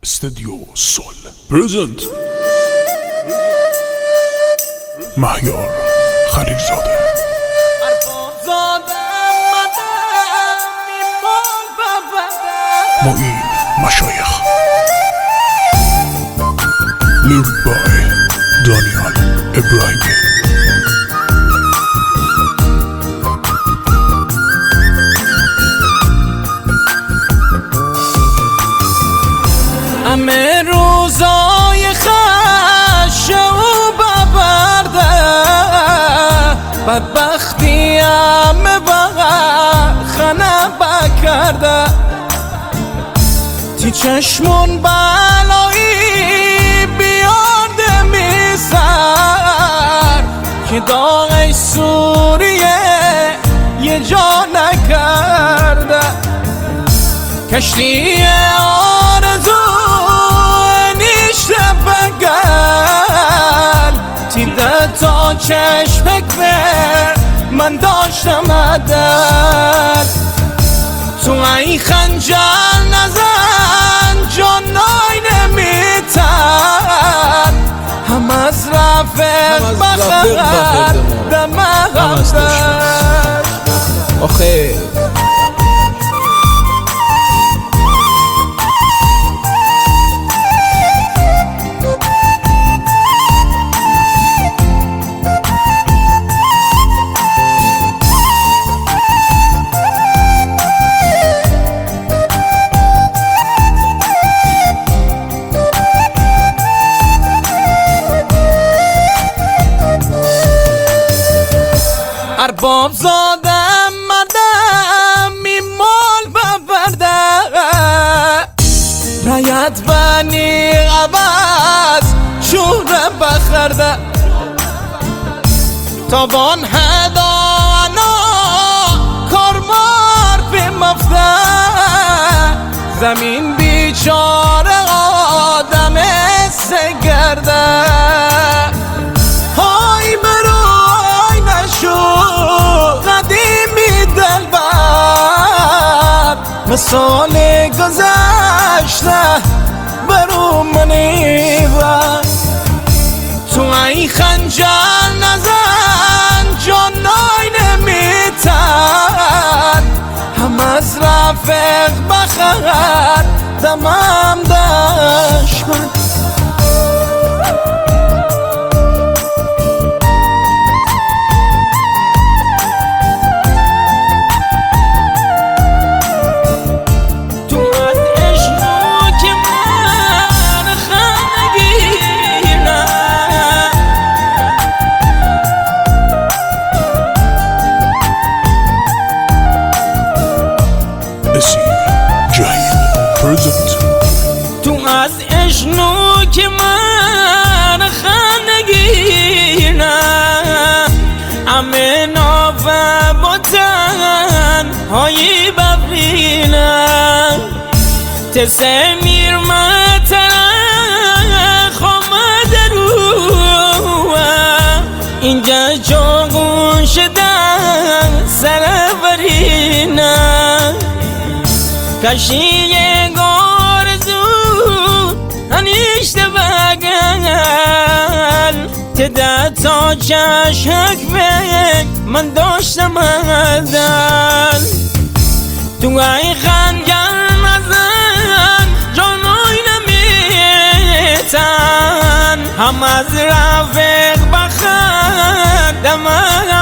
استودیو سول پرزنت مهیار خلیلزاده معین مشایخ لیریک بای دانیال ابراهیمی همه روزای خش و ببرده بدبختی همه خانه بکرده تی چشمون بلایی بیارده میسر که داغ سوریه یه جا نکرده کشتی آرزو نیشته بگل تیده تا چشمک بر من داشتم عدل تو ای خنجر نزن جانای نمیتر هم از رفق بخرد دم غمدر آخه ارباب زادم مردم میمال ببرده رایت بنی عوض شوره بخرده تابان هدانا کارمار بمفته زمین بیچاره آدم سگرده های برای نشو قدیمی دلبر مثال گذشته برو منی بر تو ای خنجر نزن جانای نمیتر هم از رفق بخرد دمم دشمن تو از اشنو که من خانگی نه همه ناف بطن هایی ببینم تسه میر مطرح خامد رو اینجا چاقون شدن سر برینم کشی گارزو هنیشته بگل تده تا چشک بگ من داشتم عدل تو ای خنجر نزن جانوی نمیتن هم از رفق بخند دم